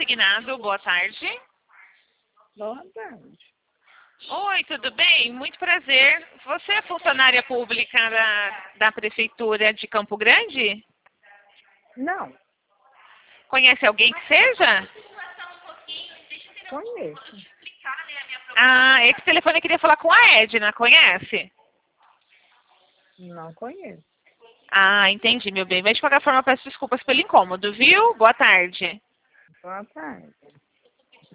consignado. Boa tarde. Boa tarde. Oi, tudo bem? Muito prazer. Você é funcionária pública da Prefeitura de Campo Grande? Não, Conhece alguém que seja? conheço. Ah, esse telefone eu queria falar com a Edna, conhece? Não conheço. Ah, entendi, meu bem. Mas de qualquer forma, peço desculpas pelo incômodo, viu? Boa tarde. Boa tarde.